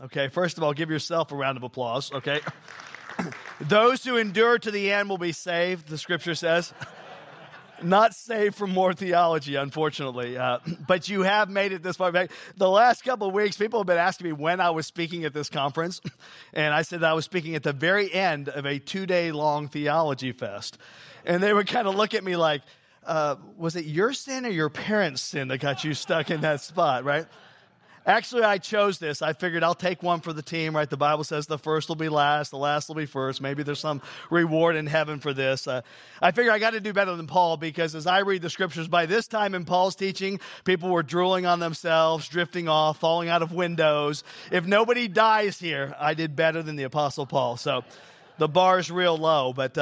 Okay, first of all, give yourself a round of applause, okay? Those who endure to the end will be saved, the scripture says. Not saved from more theology, unfortunately. But you have made it this far. The last couple of weeks, people have been asking me when I was speaking at this conference. And I said that I was speaking at the very end of a 2-day-long theology fest. And they would kind of look at me like, was it your sin or your parents' sin that got you stuck in that spot, right? Actually, I chose this. I figured I'll take one for the team, right? The Bible says the first will be last, the last will be first. Maybe there's some reward in heaven for this. I figure I got to do better than Paul, because as I read the scriptures, by this time in Paul's teaching, people were drooling on themselves, drifting off, falling out of windows. If nobody dies here, I did better than the Apostle Paul. So the bar is real low, but...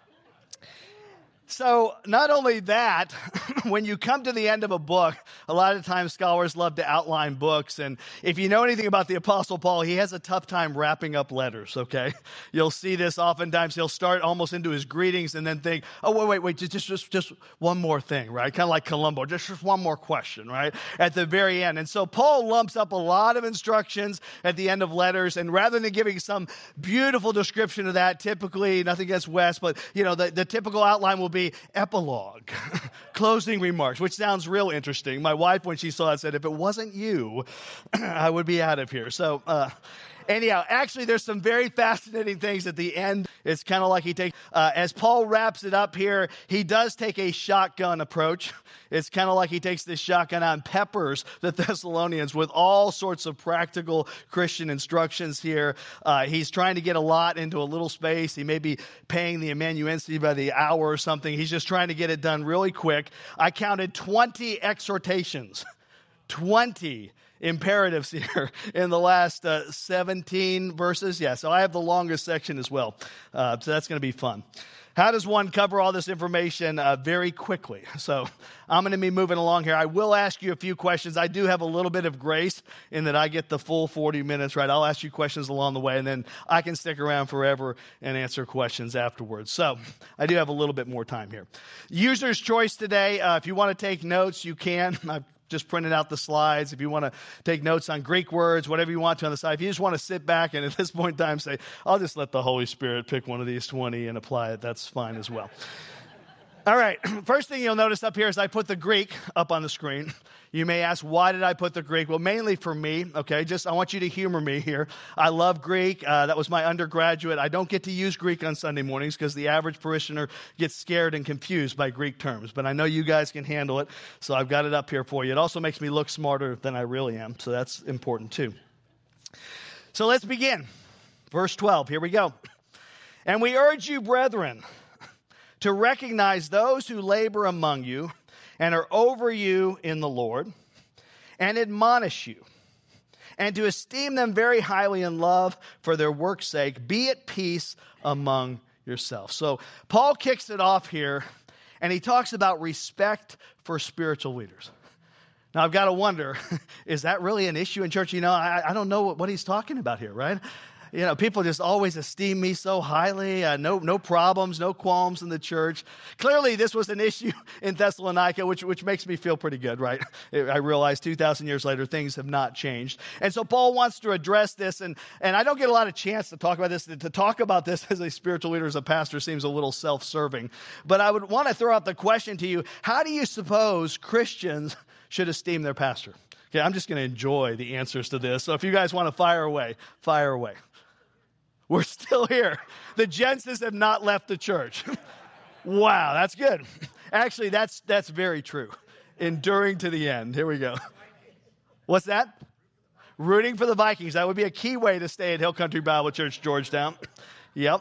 So not only that, when you come to the end of a book, a lot of times scholars love to outline books. And if you know anything about the Apostle Paul, he has a tough time wrapping up letters, okay? You'll see this oftentimes. He'll start almost into his greetings and then think, oh, wait, just one more thing, right? Kind of like Columbo, just one more question, right? At the very end. And so Paul lumps up a lot of instructions at the end of letters. And rather than giving some beautiful description of that, typically, nothing against Wes, but, the typical outline will be epilogue, closing remarks, which sounds real interesting. My wife, when she saw it, said, if it wasn't you, I would be out of here. So anyhow, actually, there's some very fascinating things at the end. It's kind of like he takes, as Paul wraps it up here, he does take a shotgun approach. It's kind of like he takes this shotgun out and peppers the Thessalonians with all sorts of practical Christian instructions here. He's trying to get a lot into a little space. He may be paying the amanuensis by the hour or something. He's just trying to get it done really quick. I counted 20 exhortations, 20 imperatives here in the last 17 verses. Yeah, so I have the longest section as well. So that's going to be fun. How does one cover all this information very quickly? So I'm going to be moving along here. I will ask you a few questions. I do have a little bit of grace in that I get the full 40 minutes, right? I'll ask you questions along the way, and then I can stick around forever and answer questions afterwards. So I do have a little bit more time here. User's choice today. If you want to take notes, you can. I've just printed out the slides. If you want to take notes on Greek words, whatever you want to on the side. If you just want to sit back and at this point in time say, I'll just let the Holy Spirit pick one of these 20 and apply it, that's fine as well. All right, first thing you'll notice up here is I put the Greek up on the screen. You may ask, why did I put the Greek? Well, mainly for me, okay? I want you to humor me here. I love Greek. That was my undergraduate. I don't get to use Greek on Sunday mornings because the average parishioner gets scared and confused by Greek terms. But I know you guys can handle it, so I've got it up here for you. It also makes me look smarter than I really am, so that's important too. So let's begin. Verse 12, here we go. And we urge you, brethren, to recognize those who labor among you and are over you in the Lord, and admonish you, and to esteem them very highly in love for their work's sake. Be at peace among yourselves. So Paul kicks it off here, and he talks about respect for spiritual leaders. Now, I've got to wonder, is that really an issue in church? I don't know what he's talking about here, right? People just always esteem me so highly. No problems, no qualms in the church. Clearly, this was an issue in Thessalonica, which makes me feel pretty good, right? I realize 2,000 years later, things have not changed. And so Paul wants to address this, and I don't get a lot of chance to talk about this. To talk about this as a spiritual leader, as a pastor, seems a little self-serving. But I would want to throw out the question to you, how do you suppose Christians should esteem their pastor? Okay, I'm just going to enjoy the answers to this. So if you guys want to fire away, fire away. We're still here. The Jenses have not left the church. Wow, that's good. Actually, that's very true. Enduring to the end. Here we go. What's that? Rooting for the Vikings. That would be a key way to stay at Hill Country Bible Church, Georgetown. Yep.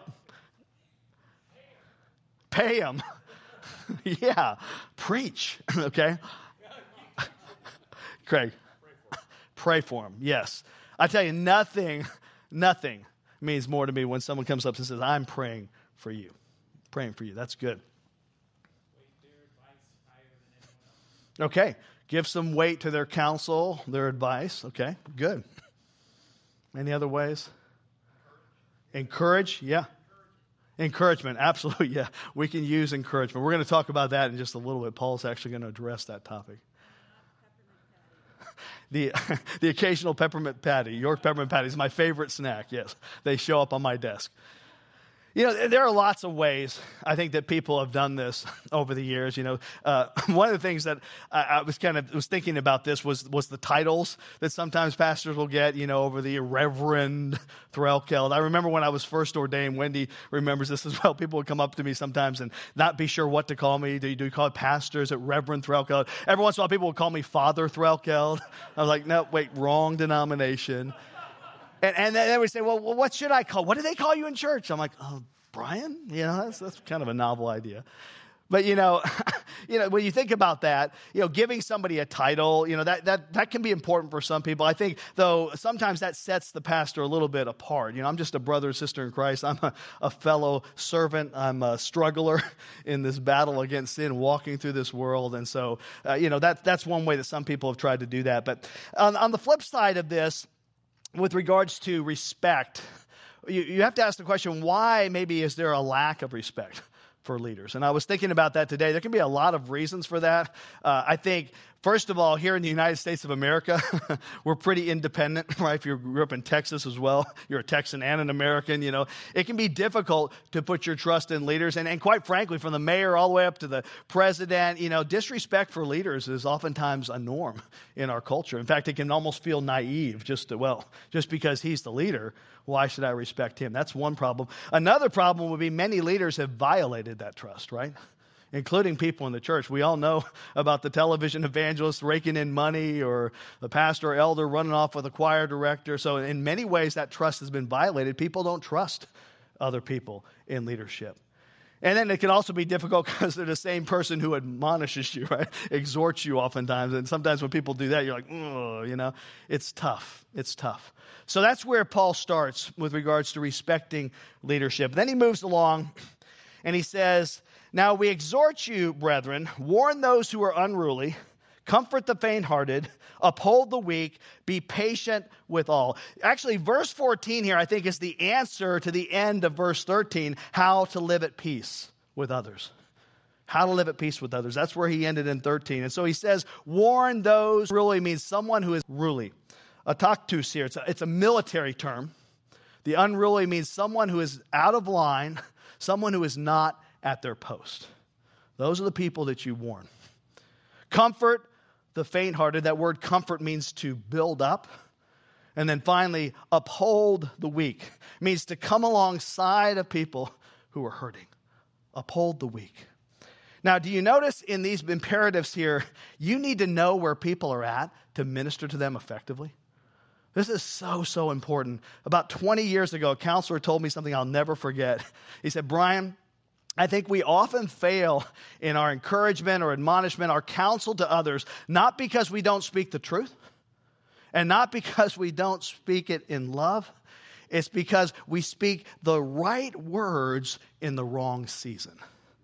Pay them. Yeah. Preach. Okay. Craig. Pray for them. Yes. I tell you, nothing means more to me when someone comes up and says, I'm praying for you. Praying for you. That's good. Okay. Give some weight to their counsel, their advice. Okay. Good. Any other ways? Encourage. Yeah. Encouragement. Absolutely. Yeah. We can use encouragement. We're going to talk about that in just a little bit. Paul's actually going to address that topic. The the occasional peppermint patty. York peppermint patty is my favorite snack. Yes, they show up on my desk. You know, there are lots of ways I think that people have done this over the years. You know, one of the things that I was thinking about this was the titles that sometimes pastors will get. You know, over the Reverend Threlkeld. I remember when I was first ordained. Wendy remembers this as well. People would come up to me sometimes and not be sure what to call me. Do you call it pastor? Is it Reverend Threlkeld? Every once in a while, people would call me Father Threlkeld. I was like, no, wait, wrong denomination. And then they would say, well, what should I call? What do they call you in church? I'm like, oh, Brian? You know, that's kind of a novel idea. But, you know, when you think about that, you know, giving somebody a title, you know, that can be important for some people. I think, though, sometimes that sets the pastor a little bit apart. You know, I'm just a brother or sister in Christ. I'm a fellow servant. I'm a struggler in this battle against sin, walking through this world. And so, you know, that's one way that some people have tried to do that. But on the flip side of this, with regards to respect, you have to ask the question, why maybe is there a lack of respect for leaders? And I was thinking about that today. There can be a lot of reasons for that. I think, first of all, here in the United States of America, we're pretty independent, right? If you grew up in Texas as well, you're a Texan and an American, you know. It can be difficult to put your trust in leaders. And quite frankly, from the mayor all the way up to the president, you know, disrespect for leaders is oftentimes a norm in our culture. In fact, it can almost feel naive just because he's the leader, why should I respect him? That's one problem. Another problem would be many leaders have violated that trust, right? Including people in the church. We all know about the television evangelist raking in money, or the pastor or elder running off with a choir director. So in many ways, that trust has been violated. People don't trust other people in leadership. And then it can also be difficult because they're the same person who admonishes you, right? Exhorts you oftentimes. And sometimes when people do that, you're like, oh, you know, it's tough. It's tough. So that's where Paul starts with regards to respecting leadership. Then he moves along and he says, now we exhort you, brethren, warn those who are unruly, comfort the faint-hearted, uphold the weak, be patient with all. Actually, verse 14 here, I think, is the answer to the end of verse 13, how to live at peace with others. How to live at peace with others. That's where he ended in 13. And so he says, warn those, really means someone who is ruly. Ataktus here, it's a military term. The unruly means someone who is out of line, someone who is not at their post. Those are the people that you warn. Comfort the faint-hearted. That word comfort means to build up. And then finally, uphold the weak. It means to come alongside of people who are hurting. Uphold the weak. Now, do you notice in these imperatives here, you need to know where people are at to minister to them effectively? This is so important. About 20 years ago, a counselor told me something I'll never forget. He said, Brian, I think we often fail in our encouragement or admonishment, our counsel to others, not because we don't speak the truth and not because we don't speak it in love. It's because we speak the right words in the wrong season.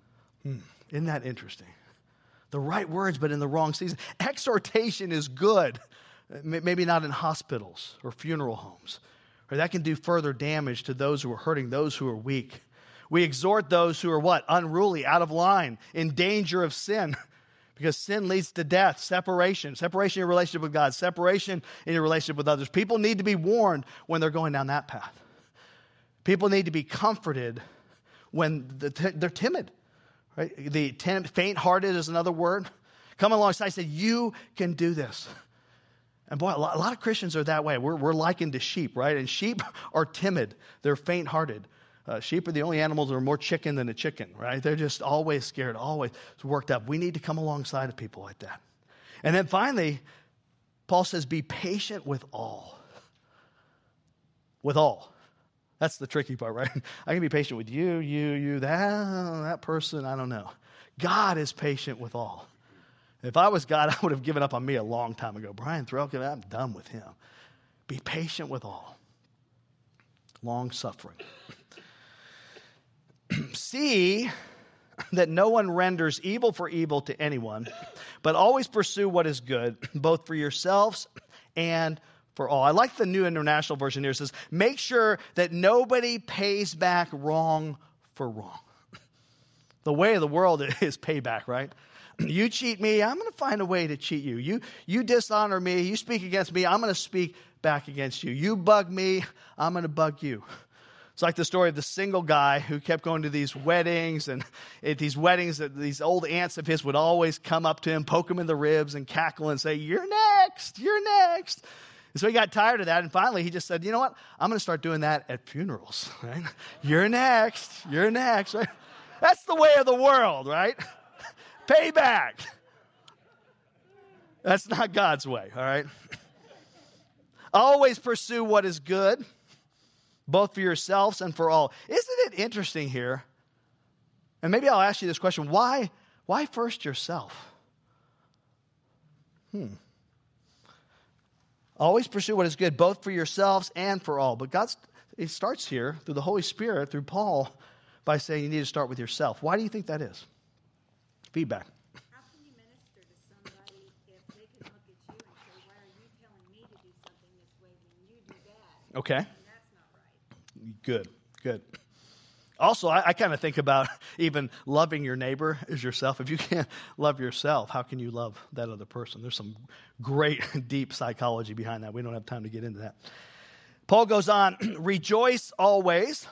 Isn't that interesting? The right words, but in the wrong season. Exhortation is good. Maybe not in hospitals or funeral homes. Or that can do further damage to those who are hurting, those who are weak. We exhort those who are what? Unruly, out of line, in danger of sin. Because sin leads to death, separation. Separation in your relationship with God. Separation in your relationship with others. People need to be warned when they're going down that path. People need to be comforted when they're timid. Right? The faint-hearted is another word. Come alongside and say, you can do this. And boy, a lot of Christians are that way. We're likened to sheep, right? And sheep are timid. They're faint-hearted. Sheep are the only animals that are more chicken than a chicken, right? They're just always scared, always worked up. We need to come alongside of people like that. And then finally, Paul says, be patient with all. With all. That's the tricky part, right? I can be patient with you, that person, I don't know. God is patient with all. If I was God, I would have given up on me a long time ago. Brian Threlkeld, I'm done with him. Be patient with all. Long suffering. See that no one renders evil for evil to anyone, but always pursue what is good, both for yourselves and for all. I like the New International Version here. It says, make sure that nobody pays back wrong for wrong. The way of the world is payback, right? You cheat me, I'm going to find a way to cheat you. You dishonor me, you speak against me, I'm going to speak back against you. You bug me, I'm going to bug you. It's like the story of the single guy who kept going to these weddings, and at these weddings, these old aunts of his would always come up to him, poke him in the ribs, and cackle and say, "You're next, you're next." And so he got tired of that, and finally he just said, "You know what? I'm going to start doing that at funerals." Right? You're next, you're next. Right? That's the way of the world, right? Payback. That's not God's way, all right? Always pursue what is good, both for yourselves and for all. Isn't it interesting here? And maybe I'll ask you this question. Why first yourself? Always pursue what is good, both for yourselves and for all. But it starts here through the Holy Spirit, through Paul, by saying you need to start with yourself. Why do you think that is? Feedback. How can you minister to somebody if they can look at you and say, "Why are you telling me to do something this way when you do that?" Okay. And that's not right. Good. Also, I kind of think about even loving your neighbor as yourself. If you can't love yourself, how can you love that other person? There's some great, deep psychology behind that. We don't have time to get into that. Paul goes on, rejoice always,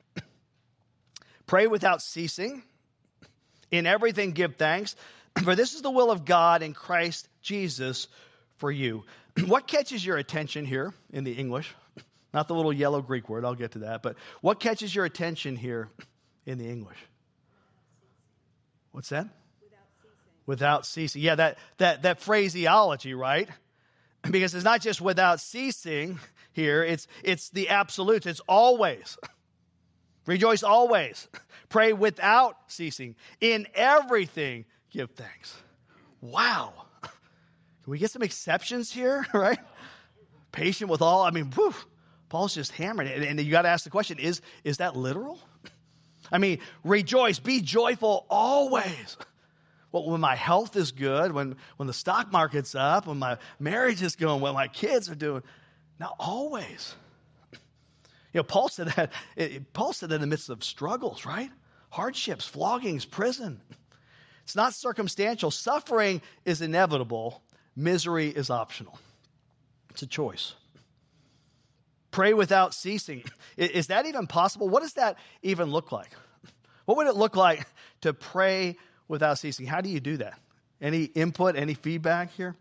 pray without ceasing, in everything give thanks, for this is the will of God in Christ Jesus for you. What catches your attention here in the English? Not the little yellow Greek word, I'll get to that. But what catches your attention here in the English? What's that? Without ceasing. Yeah, that phraseology, right? Because it's not just without ceasing here, it's the absolutes. It's always. Rejoice always. Pray without ceasing. In everything, give thanks. Wow. Can we get some exceptions here, right? Patient with all. I mean, whew, Paul's just hammering it. And you got to ask the question, is that literal? I mean, rejoice, be joyful always. Well, when my health is good, when the stock market's up, when my marriage is going well, my kids are doing. Now, always. You know, Paul said that in the midst of struggles, right? Hardships, floggings, prison. It's not circumstantial. Suffering is inevitable. Misery is optional. It's a choice. Pray without ceasing. Is that even possible? What does that even look like? What would it look like to pray without ceasing? How do you do that? Any input, any feedback here?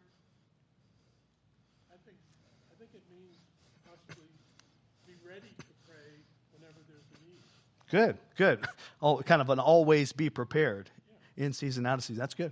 I think it means possibly be ready to pray whenever there's a need. Good. Oh, kind of an always be prepared. In season, out of season. That's good.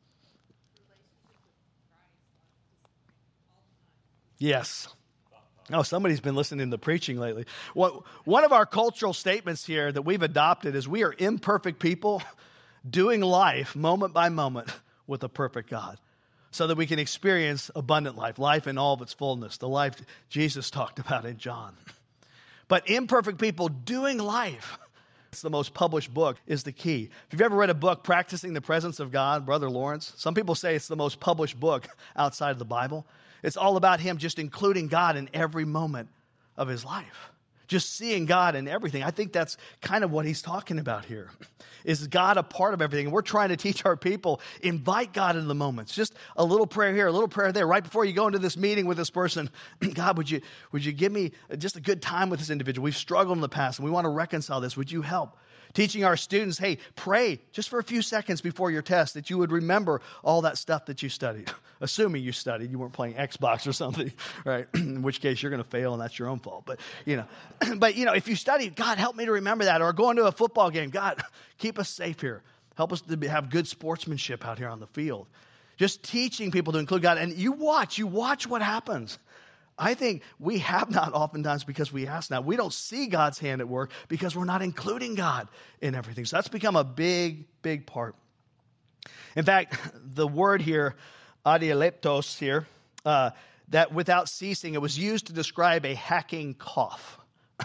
Yes. Oh, somebody's been listening to preaching lately. One of our cultural statements here that we've adopted is we are imperfect people doing life moment by moment with a perfect God so that we can experience abundant life in all of its fullness, the life Jesus talked about in John. But imperfect people doing life, it's the most published book, is the key. If you've ever read a book, Practicing the Presence of God, Brother Lawrence, some people say it's the most published book outside of the Bible. It's all about him just including God in every moment of his life. Just seeing God in everything. I think that's kind of what he's talking about here. Is God a part of everything? And we're trying to teach our people, invite God in the moments. Just a little prayer here, a little prayer there. Right before you go into this meeting with this person, God, would you give me just a good time with this individual? We've struggled in the past and we want to reconcile this. Would you help? Teaching our students, hey, pray just for a few seconds before your test that you would remember all that stuff that you studied. Assuming you studied, you weren't playing Xbox or something, right? In which case you're going to fail and that's your own fault. But if you study, God, help me to remember that. Or going to a football game, God, keep us safe here. Help us to have good sportsmanship out here on the field. Just teaching people to include God. And you watch what happens. I think we have not oftentimes because we ask not. We don't see God's hand at work because we're not including God in everything. So that's become a big, big part. In fact, the word here, adialeptos here, that without ceasing, it was used to describe a hacking cough.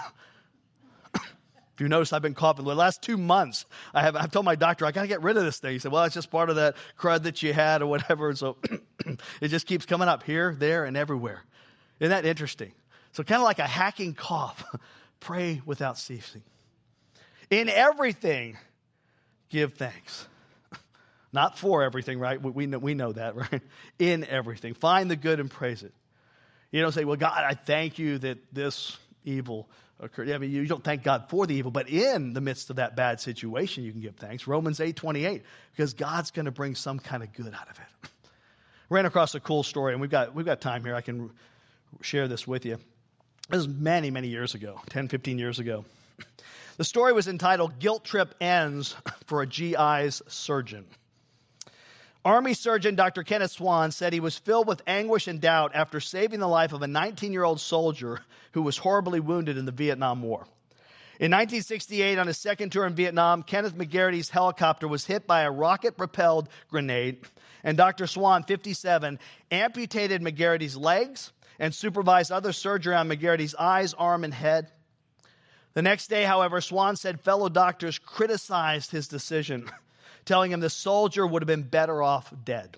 If you notice, I've been coughing the last 2 months. I've told my doctor, I got to get rid of this thing. He said, well, it's just part of that crud that you had or whatever. And so it just keeps coming up here, there, and everywhere. Isn't that interesting? So kind of like a hacking cough. Pray without ceasing. In everything, give thanks. Not for everything, right? We know that, right? In everything. Find the good and praise it. You don't say, well, God, I thank you that this evil occurred. I mean, you don't thank God for the evil, but in the midst of that bad situation, you can give thanks. Romans 8:28, because God's going to bring some kind of good out of it. Ran across a cool story, and we've got time here. I can share this with you. This was many, many years ago, 10, 15 years ago. The story was entitled, Guilt Trip Ends for a GI's Surgeon. Army surgeon Dr. Kenneth Swan said he was filled with anguish and doubt after saving the life of a 19-year-old soldier who was horribly wounded in the Vietnam War. In 1968, on his second tour in Vietnam, Kenneth McGarrity's helicopter was hit by a rocket-propelled grenade, and Dr. Swan, 57, amputated McGarrity's legs and supervised other surgery on McGarrity's eyes, arm, and head. The next day, however, Swan said fellow doctors criticized his decision, telling him the soldier would have been better off dead.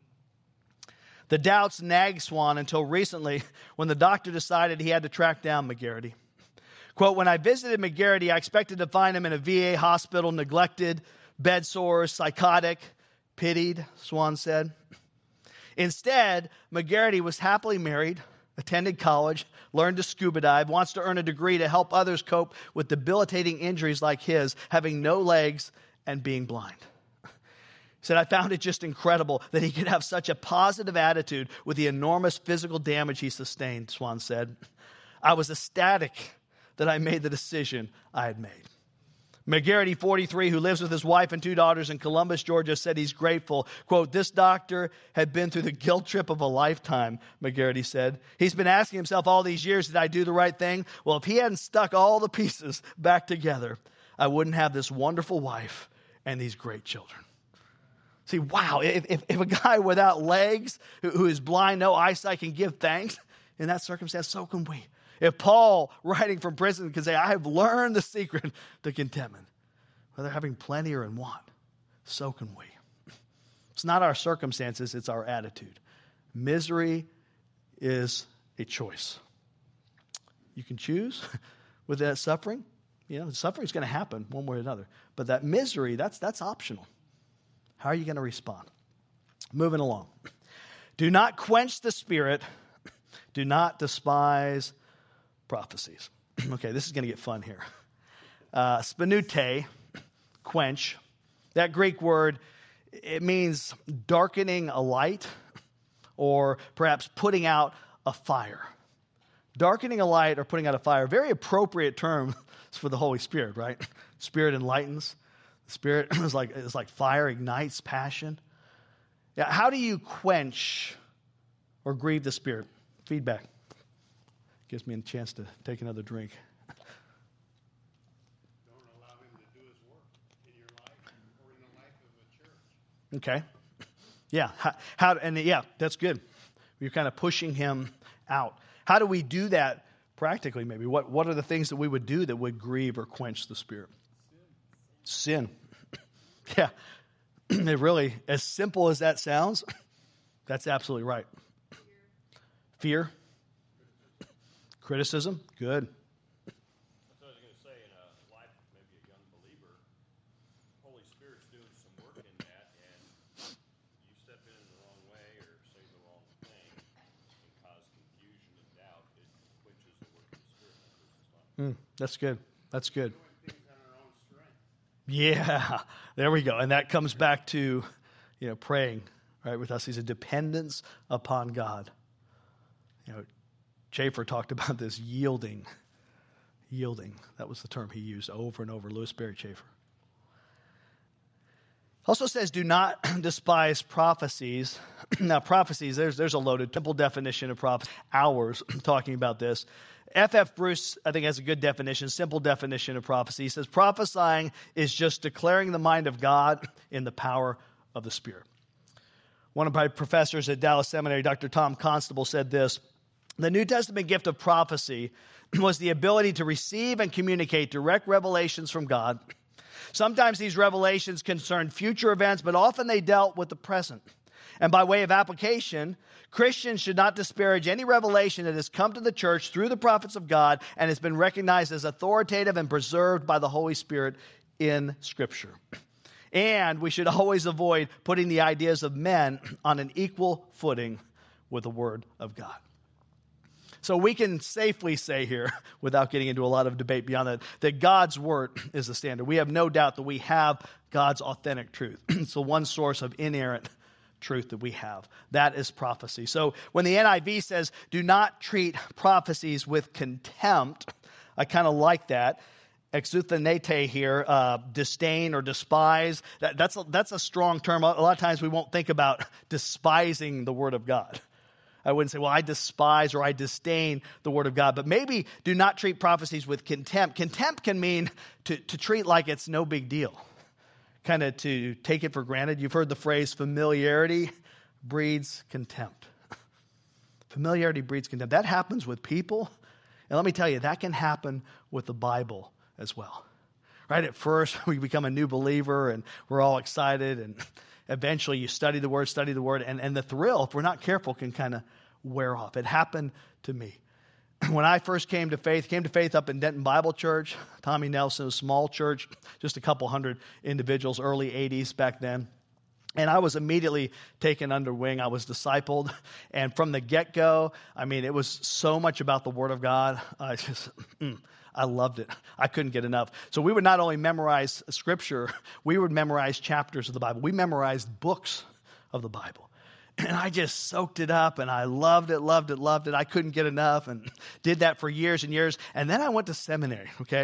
The doubts nagged Swan until recently when the doctor decided he had to track down McGarrity. Quote, when I visited McGarrity, I expected to find him in a VA hospital, neglected, bed sores, psychotic, pitied, Swan said. Instead, McGarrity was happily married, attended college, learned to scuba dive, wants to earn a degree to help others cope with debilitating injuries like his, having no legs and being blind. He said, I found it just incredible that he could have such a positive attitude with the enormous physical damage he sustained, Swan said. I was ecstatic that I made the decision I had made. McGarrity, 43, who lives with his wife and 2 daughters in Columbus, Georgia, said he's grateful. Quote, this doctor had been through the guilt trip of a lifetime, McGarrity said. He's been asking himself all these years, did I do the right thing? Well, if he hadn't stuck all the pieces back together, I wouldn't have this wonderful wife and these great children. See, wow, if a guy without legs, who is blind, no eyesight, can give thanks in that circumstance, so can we. If Paul, writing from prison, can say, I have learned the secret to contentment, whether having plenty or in want, so can we. It's not our circumstances, it's our attitude. Misery is a choice. You can choose with that suffering. You know, suffering is going to happen one way or another. But that misery, that's optional. How are you going to respond? Moving along. Do not quench the spirit. Do not despise prophecies. Okay, this is going to get fun here. Spanute, quench. That Greek word, it means darkening a light or perhaps putting out a fire. Darkening a light or putting out a fire. Very appropriate term for the Holy Spirit, right? Spirit enlightens. The Spirit is like fire, ignites passion. Yeah, how do you quench or grieve the Spirit? Feedback. Gives me a chance to take another drink. Don't allow him to do his work in your life or in the life of a church. Okay. Yeah. That's good. You're kind of pushing him out. How do we do that practically, maybe? What are the things that we would do that would grieve or quench the Spirit? Sin. Yeah. It really, as simple as that sounds, that's absolutely right. Fear. Criticism. Good. That's what I was going to say. In a life of maybe a young believer, Holy Spirit's doing some work in that, and you step in the wrong way or say the wrong thing and cause confusion and doubt, it quenches the work of the Spirit in that person's life. That's good. That's good. Doing things on our own strength. Yeah, there we go. And that comes back to, praying, right, with us. He's a dependence upon God. Schaeffer talked about this yielding. Yielding. That was the term he used over and over, Louis Berry Schaeffer. Also says, do not despise prophecies. Now, prophecies, there's a loaded, simple definition of prophecy. Hours talking about this. F.F. Bruce, I think, has a good definition, simple definition of prophecy. He says, prophesying is just declaring the mind of God in the power of the Spirit. One of my professors at Dallas Seminary, Dr. Tom Constable, said this: the New Testament gift of prophecy was the ability to receive and communicate direct revelations from God. Sometimes these revelations concerned future events, but often they dealt with the present. And by way of application, Christians should not disparage any revelation that has come to the church through the prophets of God and has been recognized as authoritative and preserved by the Holy Spirit in Scripture. And we should always avoid putting the ideas of men on an equal footing with the Word of God. So we can safely say here, without getting into a lot of debate beyond that God's Word is the standard. We have no doubt that we have God's authentic truth. It's the one source of inerrant truth that we have. That is prophecy. So when the NIV says, do not treat prophecies with contempt, I kind of like that. Exuthanete here, disdain or despise. That's a strong term. A lot of times we won't think about despising the Word of God. I wouldn't say, well, I despise or I disdain the Word of God. But maybe do not treat prophecies with contempt. Contempt can mean to treat like it's no big deal. Kind of to take it for granted. You've heard the phrase, familiarity breeds contempt. Familiarity breeds contempt. That happens with people. And let me tell you, that can happen with the Bible as well. Right? At first, we become a new believer and we're all excited, and eventually you study the Word, and the thrill, if we're not careful, can kind of wear off. It happened to me. When I first came to faith up in Denton Bible Church, Tommy Nelson, a small church, just a couple hundred individuals, early 80s back then. And I was immediately taken under wing. I was discipled. And from the get-go, I mean, it was so much about the Word of God. I loved it. I couldn't get enough. So we would not only memorize Scripture, we would memorize chapters of the Bible. We memorized books of the Bible. And I just soaked it up, and I loved it. I couldn't get enough, and did that for years and years. And then I went to seminary, okay?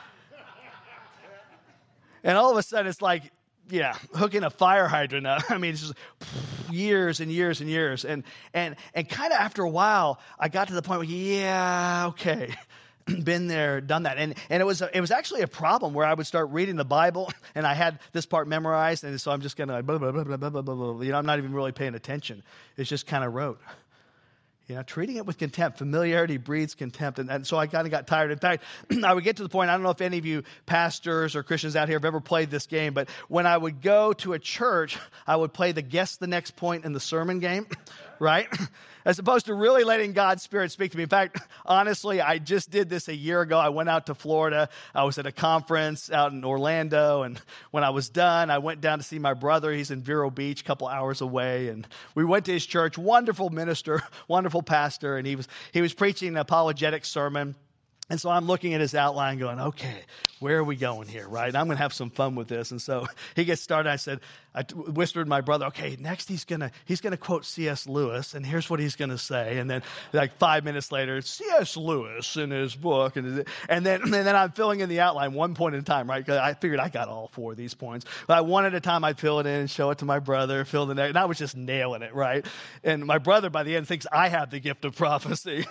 And all of a sudden, it's like, hooking a fire hydrant up. I mean, it's just years and years and years. And kind of after a while, I got to the point where, okay, been there, done that. And it was actually a problem where I would start reading the Bible and I had this part memorized, and so I'm just kind of like, blah, blah, blah, blah, blah, blah, blah. I'm not even really paying attention. It's just kind of rote. Treating it with contempt. Familiarity breeds contempt. And so I kind of got tired. In fact, I would get to the point, I don't know if any of you pastors or Christians out here have ever played this game, but when I would go to a church, I would play the guess the next point in the sermon game, right? As opposed to really letting God's Spirit speak to me. In fact, honestly, I just did this a year ago. I went out to Florida. I was at a conference out in Orlando, and when I was done, I went down to see my brother. He's in Vero Beach, a couple hours away, and we went to his church. Wonderful minister, wonderful pastor, and he was preaching an apologetic sermon. And so I'm looking at his outline going, okay, where are we going here, right? I'm going to have some fun with this. And so he gets started. I whispered to my brother, okay, next he's going to quote C.S. Lewis, and here's what he's going to say. And then like 5 minutes later, C.S. Lewis in his book. And then I'm filling in the outline one point at a time, right? Because I figured I got all four of these points. But one at a time, I'd fill it in, show it to my brother, fill the next. And I was just nailing it, right? And my brother, by the end, thinks I have the gift of prophecy.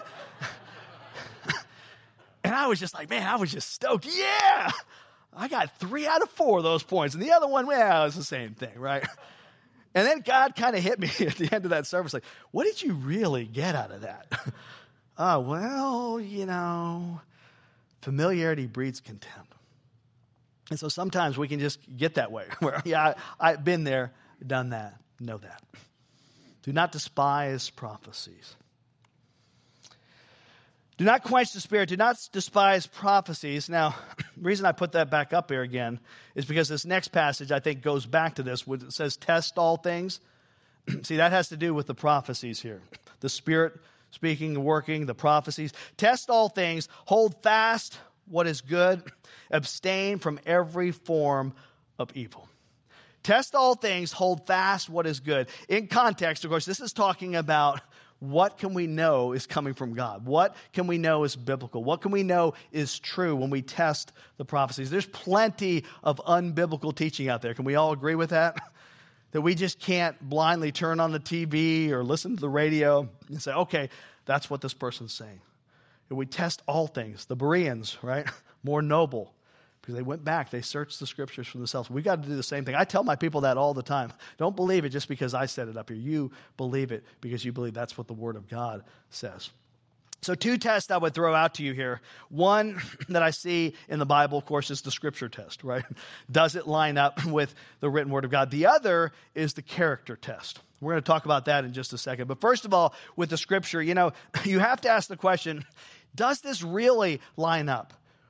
And I was just like, man, I was just stoked. Yeah, I got 3 out of 4 of those points. And the other one, well, it was the same thing, right? And then God kind of hit me at the end of that service, like, what did you really get out of that? Familiarity breeds contempt. And so sometimes we can just get that way, where, I've been there, done that, know that. Do not despise prophecies. Do not quench the Spirit. Do not despise prophecies. Now, the reason I put that back up here again is because this next passage, I think, goes back to this. When it says test all things. See, that has to do with the prophecies here. The Spirit speaking and working, the prophecies. Test all things. Hold fast what is good. Abstain from every form of evil. Test all things. Hold fast what is good. In context, of course, this is talking about what can we know is coming from God? What can we know is biblical? What can we know is true when we test the prophecies? There's plenty of unbiblical teaching out there. Can we all agree with that? That we just can't blindly turn on the TV or listen to the radio and say, okay, that's what this person's saying. And we test all things. The Bereans, right? More noble. Because they went back, they searched the Scriptures for themselves. We got to do the same thing. I tell my people that all the time. Don't believe it just because I set it up here. You believe it because you believe that's what the Word of God says. So 2 tests I would throw out to you here. One that I see in the Bible, of course, is the Scripture test, right? Does it line up with the written Word of God? The other is the character test. We're going to talk about that in just a second. But first of all, with the Scripture, you have to ask the question, does this really line up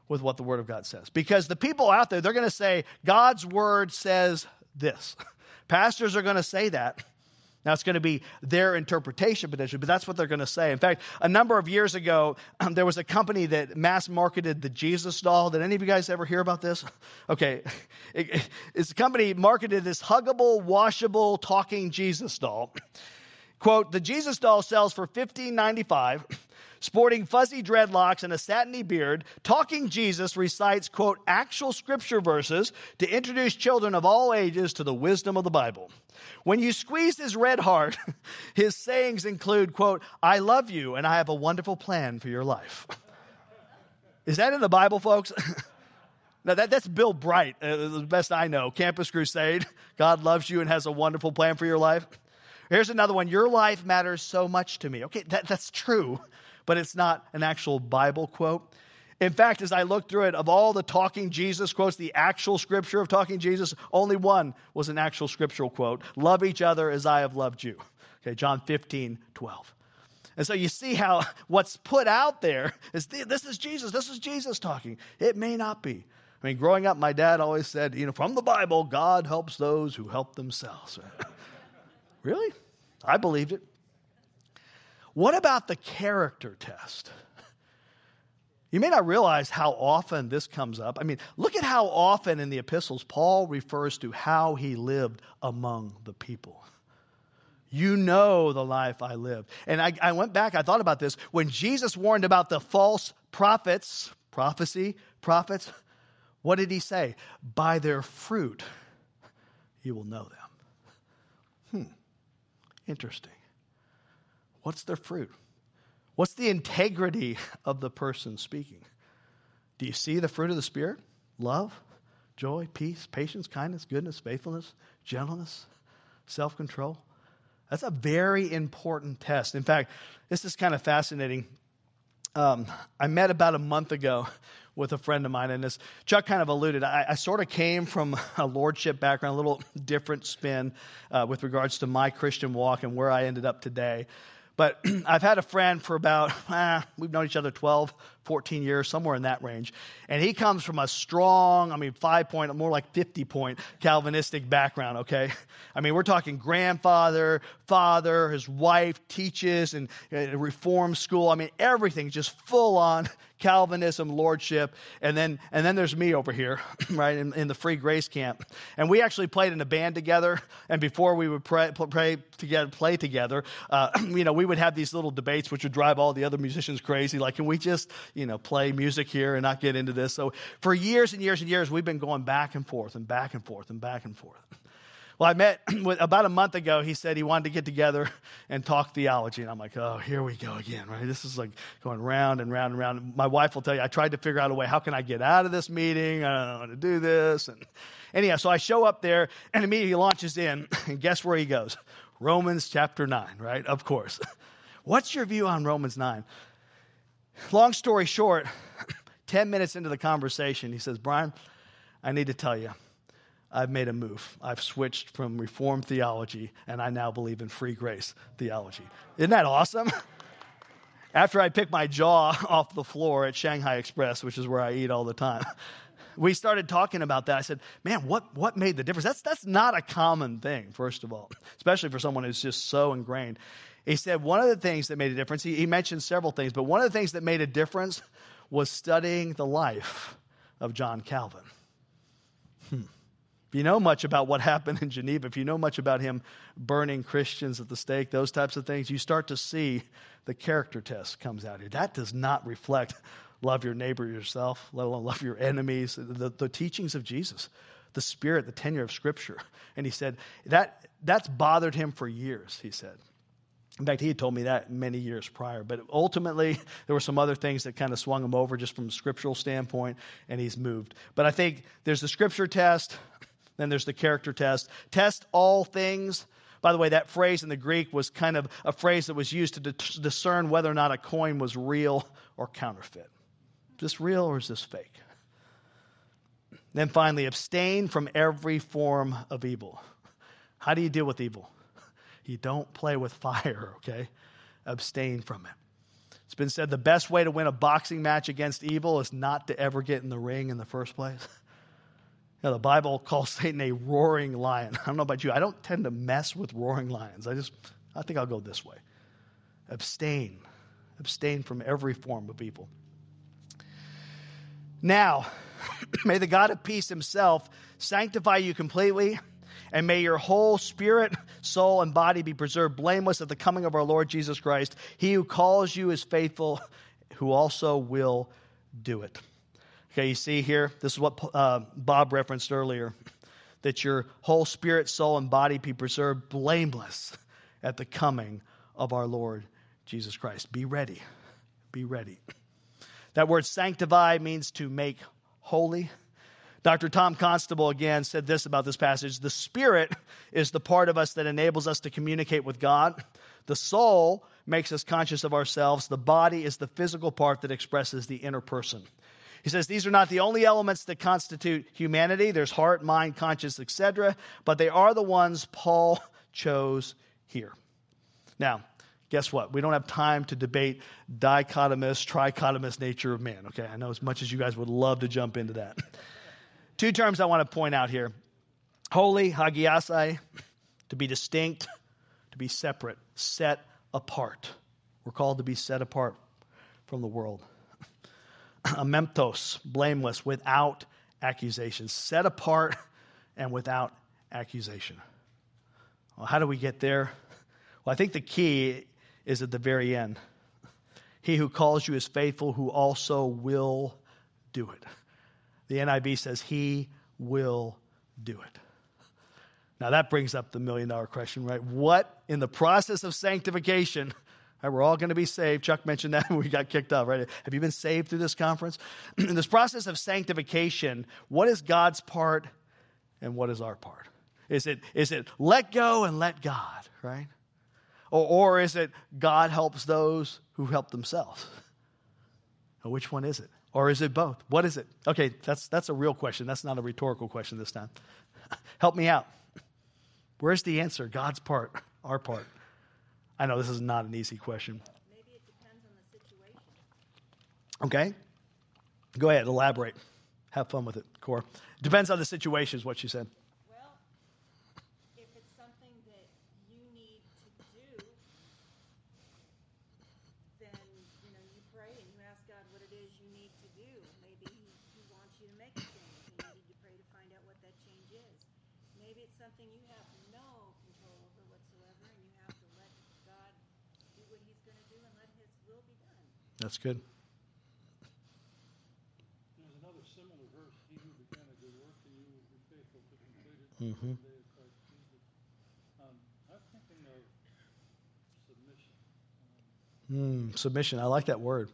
with what the Word of God says. Because the people out there, they're going to say, God's Word says this. Pastors are going to say that. Now, it's going to be their interpretation potentially, but that's what they're going to say. In fact, a number of years ago, there was a company that mass marketed the Jesus doll. Did any of you guys ever hear about this? Okay. It's a company marketed this huggable, washable, talking Jesus doll. Quote, the Jesus doll sells for $15.95. Sporting fuzzy dreadlocks and a satiny beard, talking Jesus recites, quote, actual scripture verses to introduce children of all ages to the wisdom of the Bible. When you squeeze his red heart, his sayings include, quote, I love you and I have a wonderful plan for your life. Is that in the Bible, folks? Now, that's Bill Bright, the best I know. Campus Crusade, God loves you and has a wonderful plan for your life. Here's another one. Your life matters so much to me. Okay, that's true. But it's not an actual Bible quote. In fact, as I looked through it, of all the talking Jesus quotes, the actual scripture of talking Jesus, only one was an actual scriptural quote. Love each other as I have loved you. Okay, John 15:12. And so you see how what's put out there is, this is Jesus talking. It may not be. I mean, growing up, my dad always said, from the Bible, God helps those who help themselves. Really? I believed it. What about the character test? You may not realize how often this comes up. I mean, look at how often in the epistles Paul refers to how he lived among the people. You know the life I lived. And I went back, I thought about this. When Jesus warned about the false prophets, prophets, what did he say? By their fruit, you will know them. Interesting. What's their fruit? What's the integrity of the person speaking? Do you see the fruit of the Spirit? Love, joy, peace, patience, kindness, goodness, faithfulness, gentleness, self-control. That's a very important test. In fact, this is kind of fascinating. I met about a month ago with a friend of mine, and as Chuck kind of alluded, I sort of came from a lordship background, a little different spin with regards to my Christian walk and where I ended up today. But I've had a friend for about, we've known each other 12, 14 years, somewhere in that range. And he comes from a strong, 5-point, more like 50-point Calvinistic background, okay? I mean, we're talking grandfather, father, his wife teaches in a reform school. I mean, everything just full on Calvinism, lordship. And then there's me over here, right, in the Free Grace camp. And we actually played in a band together. And before we would play together, we would have these little debates which would drive all the other musicians crazy. Like, can we just, play music here and not get into this? So for years and years and years, we've been going back and forth and back and forth and back and forth. Well, I met about a month ago. He said he wanted to get together and talk theology. And I'm like, oh, here we go again, right? This is like going round and round and round. My wife will tell you, I tried to figure out a way, how can I get out of this meeting? I don't know how to do this. And anyhow, so I show up there and immediately he launches in. And guess where he goes? Romans chapter 9, right? Of course. What's your view on Romans 9? Long story short, 10 minutes into the conversation, he says, Brian, I need to tell you, I've made a move. I've switched from Reformed theology, and I now believe in free grace theology. Isn't that awesome? After I picked my jaw off the floor at Shanghai Express, which is where I eat all the time, we started talking about that. I said, man, what made the difference? That's not a common thing, first of all, especially for someone who's just so ingrained. He said one of the things that made a difference, he mentioned several things, but one of the things that made a difference was studying the life of John Calvin. If you know much about what happened in Geneva, if you know much about him burning Christians at the stake, those types of things, you start to see the character test comes out here. That does not reflect love your neighbor yourself, let alone love your enemies, the teachings of Jesus, the Spirit, the tenure of Scripture. And he said that's bothered him for years, he said. In fact, he had told me that many years prior. But ultimately, there were some other things that kind of swung him over just from a scriptural standpoint, and he's moved. But I think there's the scripture test, then there's the character test. Test all things. By the way, that phrase in the Greek was kind of a phrase that was used to discern whether or not a coin was real or counterfeit. Is this real or is this fake? Then finally, abstain from every form of evil. How do you deal with evil? You don't play with fire, okay? Abstain from it. It's been said the best way to win a boxing match against evil is not to ever get in the ring in the first place. The Bible calls Satan a roaring lion. I don't know about you. I don't tend to mess with roaring lions. I think I'll go this way. Abstain. Abstain from every form of evil. Now, may the God of peace himself sanctify you completely, and may your whole spirit, soul, and body be preserved blameless at the coming of our Lord Jesus Christ. He who calls you is faithful, who also will do it. Okay, you see here, this is what Bob referenced earlier, that your whole spirit, soul, and body be preserved blameless at the coming of our Lord Jesus Christ. Be ready. Be ready. That word sanctify means to make holy. Dr. Tom Constable, again, said this about this passage. The Spirit is the part of us that enables us to communicate with God. The soul makes us conscious of ourselves. The body is the physical part that expresses the inner person. He says these are not the only elements that constitute humanity. There's heart, mind, conscience, etc. But they are the ones Paul chose here. Now, guess what? We don't have time to debate dichotomous, trichotomous nature of man. Okay, I know as much as you guys would love to jump into that. Two terms I want to point out here. Holy, hagiasai, to be distinct, to be separate, set apart. We're called to be set apart from the world. Amemptos, blameless, without accusation. Set apart and without accusation. Well, how do we get there? Well, I think the key is at the very end. He who calls you is faithful, who also will do it. The NIV says he will do it. Now that brings up the million-dollar question, right? What in the process of sanctification, right, we're all going to be saved. Chuck mentioned that when we got kicked off, right? Have you been saved through this conference? In this process of sanctification, what is God's part and what is our part? Is it let go and let God, right? Or is it God helps those who help themselves? Or which one is it? Or is it both? What is it? Okay, that's a real question. That's not a rhetorical question this time. Help me out. Where's the answer? God's part, our part. I know this is not an easy question. Maybe it depends on the situation. Okay. Go ahead, elaborate. Have fun with it, Cora. Depends on the situation is what she said. Well, if it's something that you need to do, then, you pray and you ask God what it is you need to do. Maybe he wants you to make a change. You need to pray to find out what that change is. Maybe it's something you have no control over whatsoever, and you have to let God do what he's going to do and let his will be done. That's good. There's another similar verse. He who began a good work in you will be faithful to complete it. Mm-hmm. The day of Christ Jesus. I'm thinking of submission. Submission. I like that word.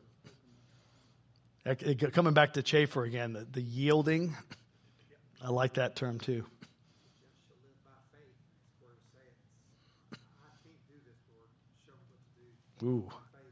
Coming back to Chafer again, the yielding. I like that term too. Shall live by faith. That's where he says, I can't do this, Lord. Show me what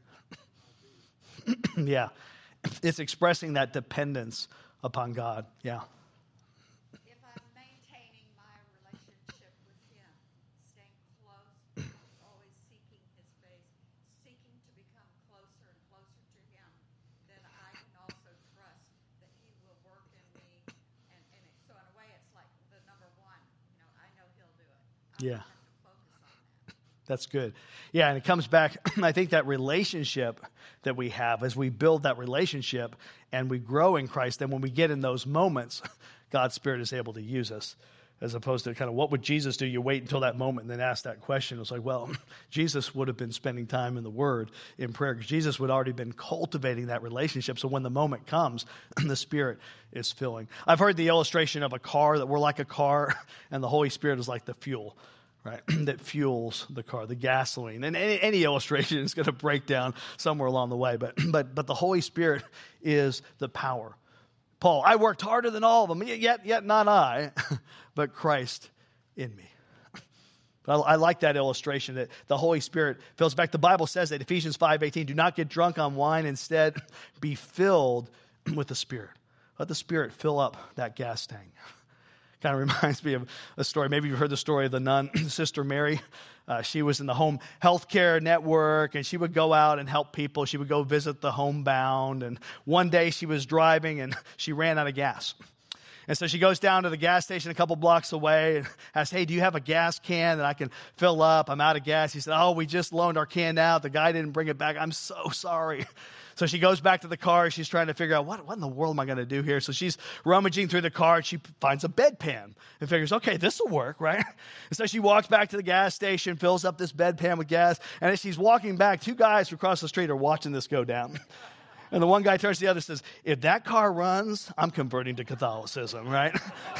to do. Ooh. Yeah. It's expressing that dependence upon God. Yeah. If I'm maintaining my relationship with him, staying close, always seeking his face, seeking to become closer and closer to him, then I can also trust that he will work in me. And so in a way, it's like the number one. I know he'll do it. Yeah. I have to focus on that. That's good. Yeah, and it comes back, I think that relationship that we have, as we build that relationship and we grow in Christ, then when we get in those moments, God's Spirit is able to use us, as opposed to kind of what would Jesus do? You wait until that moment and then ask that question. It's like, well, Jesus would have been spending time in the Word, in prayer, because Jesus would already been cultivating that relationship. So when the moment comes, the Spirit is filling. I've heard the illustration of a car, that we're like a car and the Holy Spirit is like the fuel, right? That fuels the car, the gasoline. And any illustration is going to break down somewhere along the way. But the Holy Spirit is the power. Paul, I worked harder than all of them, yet not I, but Christ in me. But I like that illustration that the Holy Spirit fills back. The Bible says that, Ephesians 5:18, do not get drunk on wine, instead be filled with the Spirit. Let the Spirit fill up that gas tank. Kind of reminds me of a story. Maybe you've heard the story of the nun, Sister Mary. She was in the home healthcare network, and she would go out and help people. She would go visit the homebound. And one day she was driving, and she ran out of gas. And so she goes down to the gas station a couple blocks away and asks, hey, do you have a gas can that I can fill up? I'm out of gas. He said, oh, we just loaned our can out. The guy didn't bring it back. I'm so sorry. So she goes back to the car. She's trying to figure out, what in the world am I going to do here? So she's rummaging through the car. And she finds a bedpan and figures, okay, this will work, right? And so she walks back to the gas station, fills up this bedpan with gas. And as she's walking back, two guys from across the street are watching this go down. And the one guy turns to the other and says, if that car runs, I'm converting to Catholicism, right?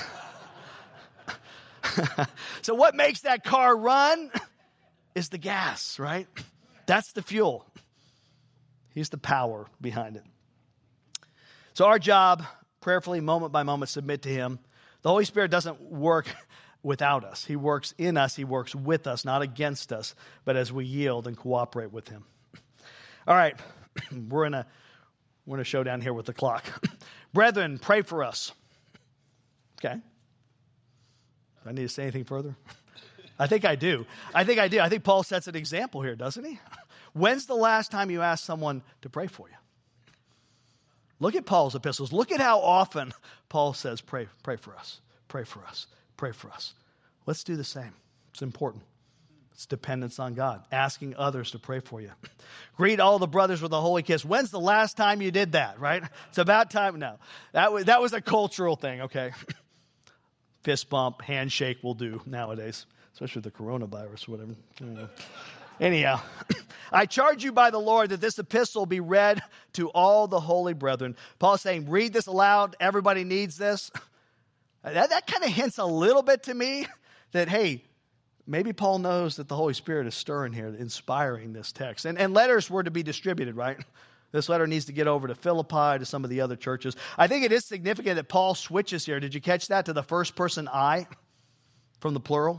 So what makes that car run is the gas, right? That's the fuel. He's the power behind it. So our job, prayerfully, moment by moment, submit to him. The Holy Spirit doesn't work without us. He works in us. He works with us, not against us, but as we yield and cooperate with him. All right, we're in a showdown here with the clock. Brethren, pray for us. Okay. Do I need to say anything further? I think I do. I think Paul sets an example here, doesn't he? When's the last time you asked someone to pray for you? Look at Paul's epistles. Look at how often Paul says, pray for us, pray for us, pray for us. Let's do the same. It's important. It's dependence on God, asking others to pray for you. Greet all the brothers with a holy kiss. When's the last time you did that, right? It's about time. No, that was a cultural thing, okay? Fist bump, handshake will do nowadays, especially with the coronavirus or whatever. Anyhow, I charge you by the Lord that this epistle be read to all the holy brethren. Paul's saying, read this aloud. Everybody needs this. That kind of hints a little bit to me that, hey, maybe Paul knows that the Holy Spirit is stirring here, inspiring this text. And letters were to be distributed, right? This letter needs to get over to Philippi, to some of the other churches. I think it is significant that Paul switches here. Did you catch that, to the first person I from the plural?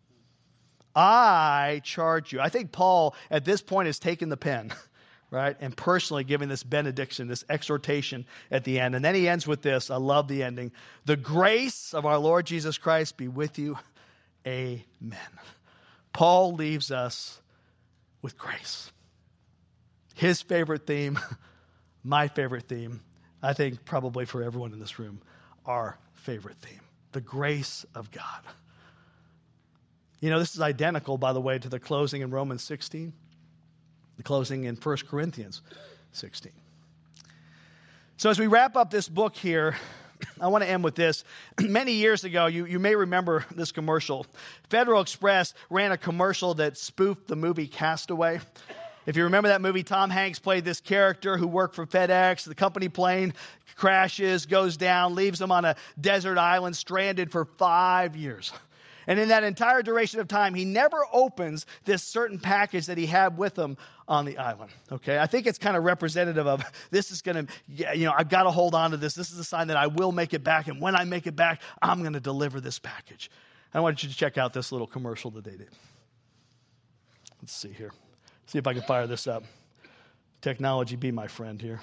I charge you. I think Paul, at this point, has taken the pen, right, and personally giving this benediction, this exhortation at the end. And then he ends with this. I love the ending. The grace of our Lord Jesus Christ be with you. Amen. Paul leaves us with grace. His favorite theme, my favorite theme, I think probably for everyone in this room, our favorite theme, the grace of God. You know, this is identical, by the way, to the closing in Romans 16, the closing in 1 Corinthians 16. So as we wrap up this book here, I want to end with this. Many years ago, you may remember this commercial. Federal Express ran a commercial that spoofed the movie Castaway. If you remember that movie, Tom Hanks played this character who worked for FedEx. The company plane crashes, goes down, leaves him on a desert island, stranded for 5 years. And in that entire duration of time, he never opens this certain package that he had with him on the island. Okay, I think it's kind of representative of this is going to, I've got to hold on to this. This is a sign that I will make it back. And when I make it back, I'm going to deliver this package. I want you to check out this little commercial that they did. Let's see here. See if I can fire this up. Technology, be my friend here.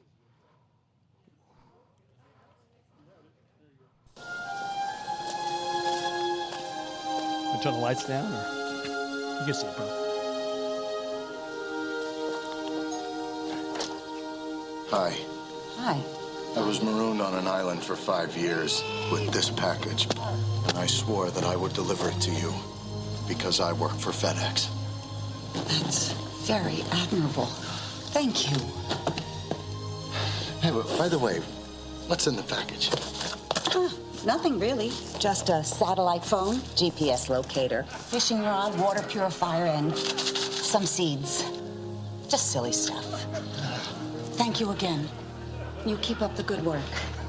Turn the lights down, or you can see it, bro. Hi. Hi. I was marooned on an island for 5 years with this package, and I swore that I would deliver it to you because I work for FedEx. That's very admirable. Thank you. Hey, but by the way, what's in the package? Nothing really. Just a satellite phone, GPS locator, fishing rod, water purifier, and some seeds. Just silly stuff. Thank you again. You keep up the good work.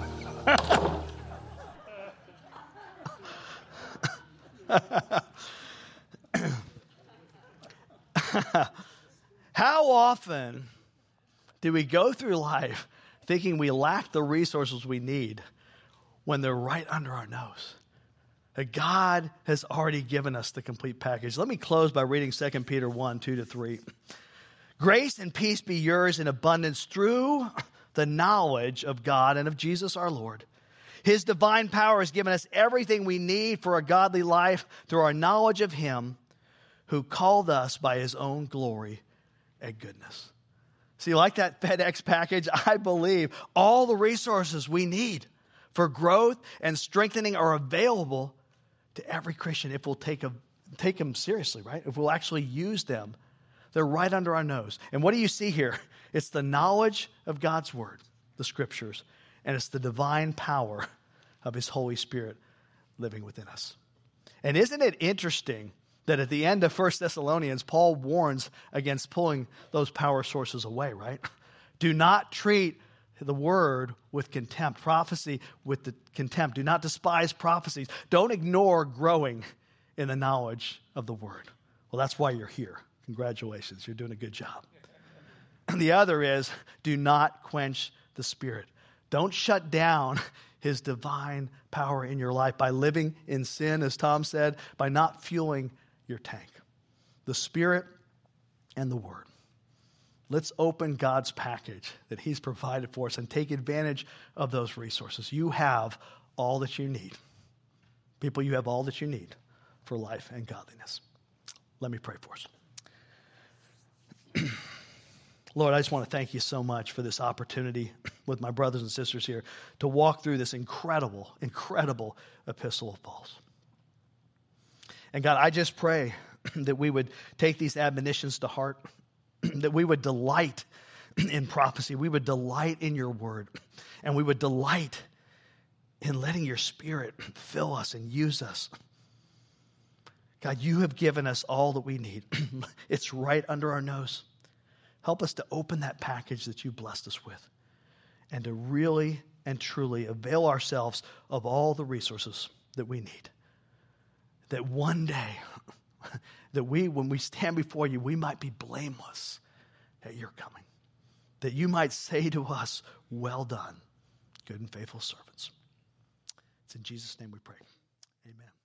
How often do we go through life thinking we lack the resources we need when they're right under our nose? That God has already given us the complete package. Let me close by reading 2 Peter 1, 2-3. Grace and peace be yours in abundance through the knowledge of God and of Jesus our Lord. His divine power has given us everything we need for a godly life through our knowledge of him who called us by his own glory and goodness. See, like that FedEx package, I believe all the resources we need for growth and strengthening are available to every Christian if we'll take them seriously, right? If we'll actually use them. They're right under our nose. And what do you see here? It's the knowledge of God's word, the scriptures, and it's the divine power of his Holy Spirit living within us. And isn't it interesting that at the end of 1 Thessalonians, Paul warns against pulling those power sources away, right? Do not treat the word with contempt, prophecy with the contempt. Do not despise prophecies. Don't ignore growing in the knowledge of the word. Well, that's why you're here. Congratulations. You're doing a good job. And the other is, do not quench the Spirit. Don't shut down his divine power in your life by living in sin, as Tom said, by not fueling your tank. The Spirit and the Word. Let's open God's package that he's provided for us and take advantage of those resources. You have all that you need. People, you have all that you need for life and godliness. Let me pray for us. Lord, I just want to thank you so much for this opportunity with my brothers and sisters here to walk through this incredible, incredible epistle of Paul's. And God, I just pray that we would take these admonitions to heart, that we would delight in prophecy, we would delight in your word, and we would delight in letting your Spirit fill us and use us. God, you have given us all that we need. It's right under our nose. Help us to open that package that you blessed us with and to really and truly avail ourselves of all the resources that we need. That one day, that when we stand before you, we might be blameless at your coming. That you might say to us, well done, good and faithful servants. It's in Jesus' name we pray. Amen.